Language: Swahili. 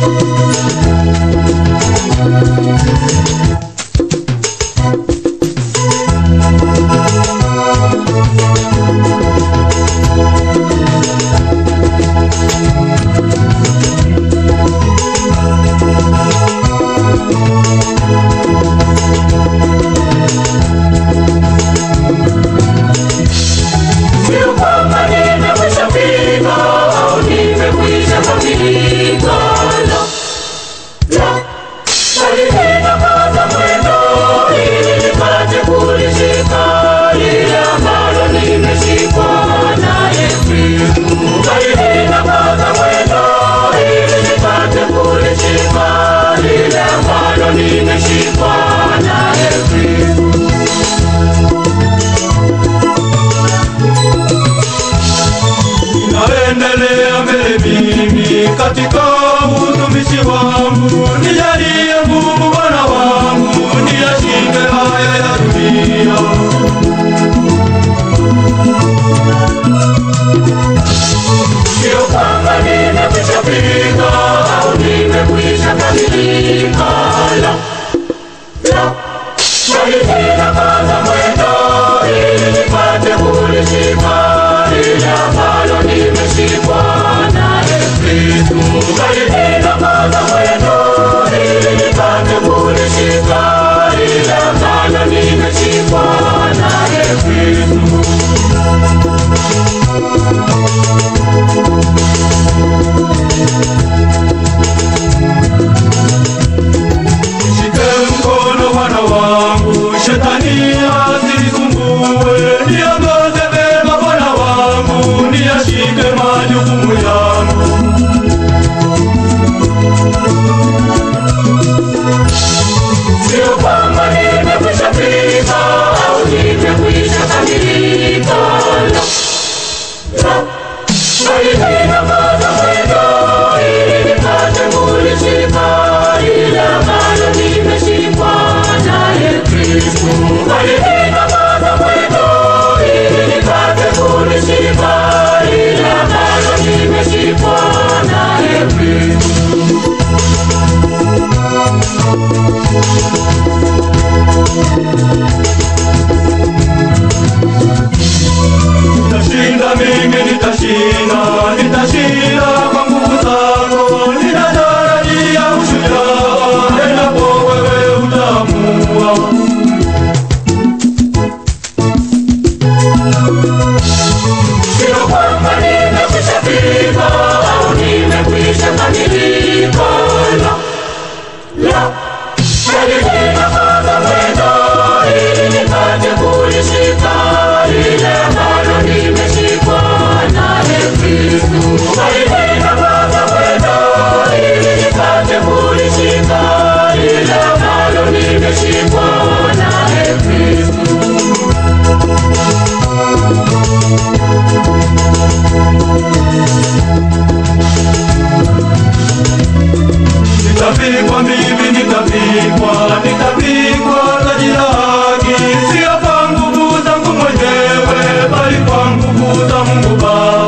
Katika utumishi wangu nijalie nguvu Bwana wangu, niyashinde haya ya dunia. Sio kwamba nimekwisha fika au nimekwisha kamilika, la bali nakaza mwendo ili nipate kulishika lile ambalo nimeshikwa naye Kristo. Bali nakaza mwendo ili nipate kulishika lile ambalo nimeshikwa naye Kristo. Shike mkono Bwana wangu, shetani asinisumbue, niongoze vema Bwana wangu, niyashike majukumu yangu. Sio kwamba nimekwisha fika au nimekwisha kamilika, bali nakaza mwendo ili nipate kulishika lile ambalo nimeshikwa naye Kristo. Bali nakaza mwendo ili nipate kulishika lile ambalo nimeshikwa naye Kristo. Nitashinda mimi, nitashinda kwa nguvu zako, ninatarajia ushujaa endapo wewe utaamua. Sio kwamba nimekwisha fika au nimekwisha kamilika, la bali nakaza mwendo ili nipate kulishika lile ambalo nimeshikwa naye Kristo. Bali nakaza mwendo ili nipate kulishika lile ambalo nimeshikwa naye Kristo. Nitapikwa mimi, nitapikwa taji la haki, sio kwa nguvu zangu mwenyewe, bali kwa nguvu za Mungu Baba.